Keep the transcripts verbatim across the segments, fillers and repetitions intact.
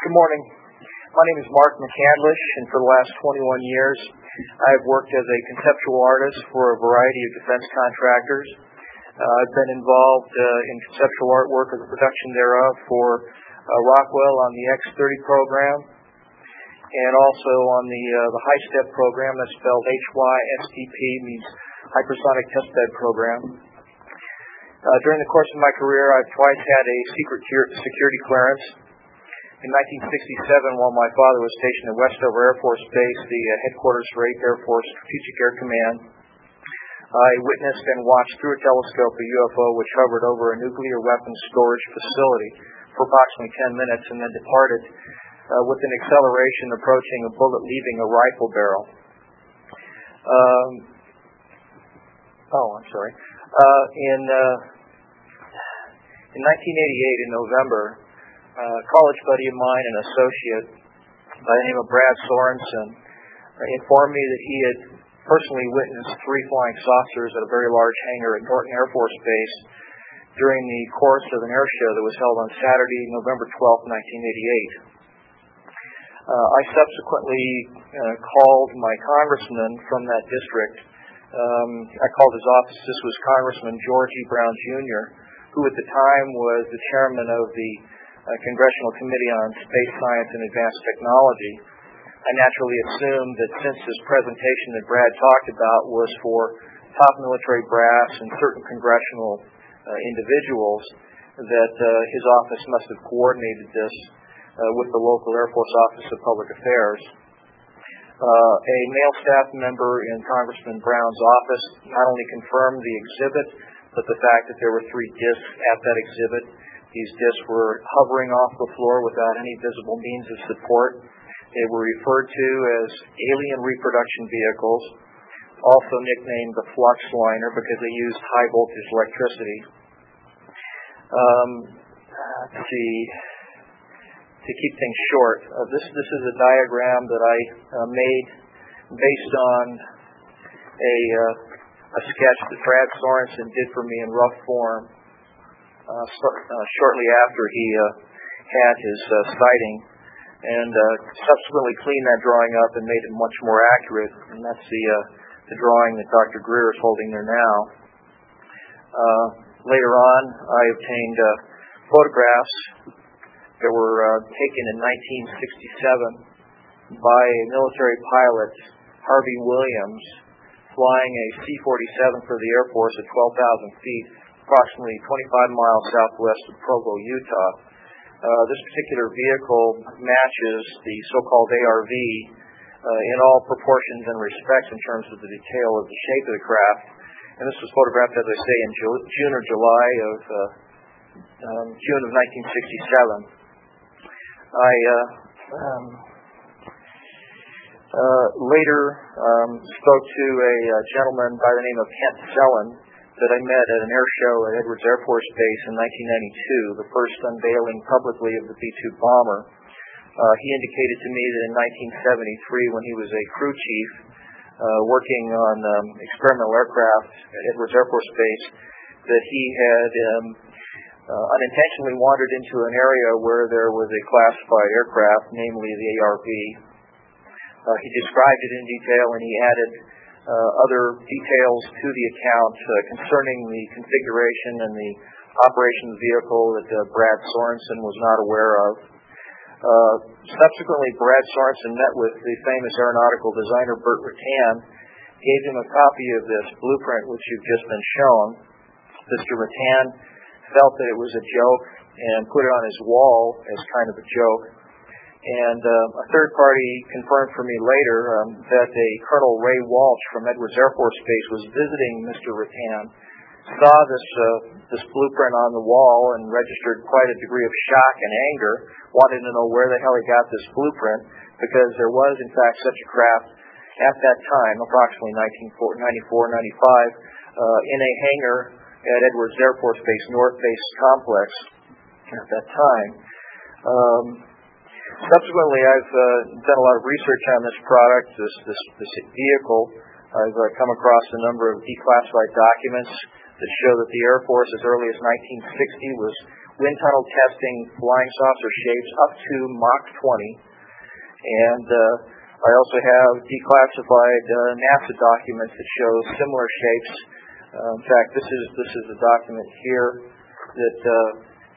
Good morning. My name is Mark McCandlish, and for the last twenty-one years, I've worked as a conceptual artist for a variety of defense contractors. Uh, I've been involved uh, in conceptual artwork or the production thereof for uh, Rockwell on the X thirty program, and also on the uh, the HISTEP program. That's spelled H Y S T P, means Hypersonic Testbed Program. Uh, during the course of my career, I've twice had a secret security clearance. In nineteen sixty-seven, while my father was stationed at Westover Air Force Base, the uh, headquarters for eighth Air Force Strategic Air Command, I witnessed and watched through a telescope a U F O which hovered over a nuclear weapons storage facility for approximately ten minutes and then departed uh, with an acceleration approaching a bullet leaving a rifle barrel. Um, oh, I'm sorry. Uh, in, uh, in nineteen eighty-eight, in November, Uh, a college buddy of mine, an associate by the name of Brad Sorensen, uh, informed me that he had personally witnessed three flying saucers at a very large hangar at Norton Air Force Base during the course of an air show that was held on Saturday, November twelfth, nineteen eighty-eight. Uh, I subsequently uh, called my congressman from that district. Um, I called his office. This was Congressman George E. Brown, Junior, who at the time was the chairman of the Uh, Congressional Committee on Space Science and Advanced Technology. I naturally assumed that since this presentation that Brad talked about was for top military brass and certain congressional uh, individuals, that uh, his office must have coordinated this uh, with the local Air Force Office of Public Affairs. Uh, a male staff member in Congressman Brown's office not only confirmed the exhibit, but the fact that there were three discs at that exhibit. These discs were hovering off the floor without any visible means of support. They were referred to as alien reproduction vehicles, also nicknamed the flux liner because they used high voltage electricity. Um, let's see. To keep things short, uh, this this is a diagram that I uh, made based on a uh, a sketch that Brad Sorensen did for me in rough form. Uh, start, uh, shortly after he uh, had his uh, sighting, and uh, subsequently cleaned that drawing up and made it much more accurate, and that's the uh, the drawing that Doctor Greer is holding there now. Uh, later on, I obtained uh, photographs that were uh, taken in nineteen sixty-seven by a military pilot, Harvey Williams, flying a C forty-seven for the Air Force at twelve thousand feet, approximately twenty-five miles southwest of Provo, Utah. Uh, this particular vehicle matches the so-called A R V uh, in all proportions and respects in terms of the detail of the shape of the craft. And this was photographed, as I say, in June or July of uh, um, June of nineteen sixty-seven. I uh, um, uh, later um, spoke to a uh, gentleman by the name of Kent Sellen that I met at an air show at Edwards Air Force Base in nineteen ninety-two, the first unveiling publicly of the B two bomber. Uh, he indicated to me that in nineteen seventy-three, when he was a crew chief uh, working on um, experimental aircraft at Edwards Air Force Base, that he had um, uh, unintentionally wandered into an area where there was a classified aircraft, namely the A R V. Uh, he described it in detail, and he added Uh, other details to the account uh, concerning the configuration and the operation of the vehicle that uh, Brad Sorensen was not aware of. Uh, subsequently, Brad Sorensen met with the famous aeronautical designer Burt Rutan, gave him a copy of this blueprint which you've just been shown. Mister Rutan felt that it was a joke and put it on his wall as kind of a joke. And uh, a third party confirmed for me later um, that a Colonel Ray Walsh from Edwards Air Force Base was visiting Mister Rutan, saw this uh, this blueprint on the wall and registered quite a degree of shock and anger, wanted to know where the hell he got this blueprint, because there was in fact such a craft at that time, approximately nineteen ninety-four ninety-five, uh, in a hangar at Edwards Air Force Base, North Base Complex at that time. Um, Subsequently, I've uh, done a lot of research on this product, this this, this vehicle. I've uh, come across a number of declassified documents that show that the Air Force, as early as nineteen sixty, was wind tunnel testing flying saucer shapes up to Mach twenty, and uh, I also have declassified uh, NASA documents that show similar shapes. Uh, in fact, this is this is a document here that uh,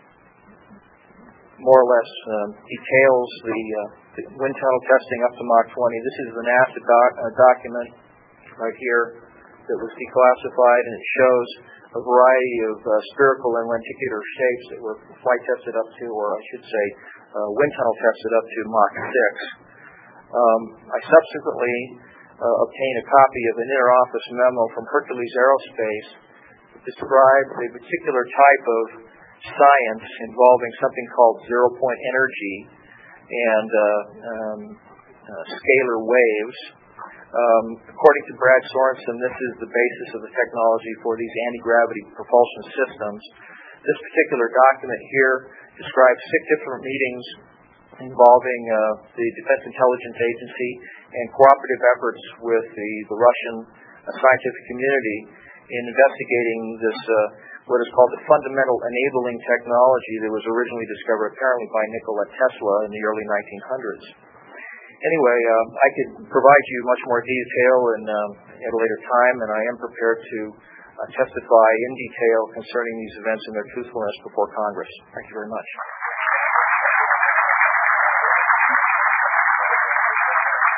more or less um, details the, uh, the wind tunnel testing up to Mach twenty. This is the NASA doc, uh, document right here that was declassified, and it shows a variety of uh, spherical and lenticular shapes that were flight tested up to, or I should say, uh, wind tunnel tested up to Mach six. Um, I subsequently uh, obtained a copy of an inter-office memo from Hercules Aerospace that described a particular type of science involving something called zero-point energy and uh, um, uh, scalar waves. Um, according to Brad Sorensen, this is the basis of the technology for these anti-gravity propulsion systems. This particular document here describes six different meetings involving uh, the Defense Intelligence Agency and cooperative efforts with the, the Russian uh, scientific community in investigating this, uh, what is called the fundamental enabling technology that was originally discovered apparently by Nikola Tesla in the early nineteen hundreds. Anyway, uh, I could provide you much more detail in, um, at a later time, and I am prepared to uh, testify in detail concerning these events and their truthfulness before Congress. Thank you very much.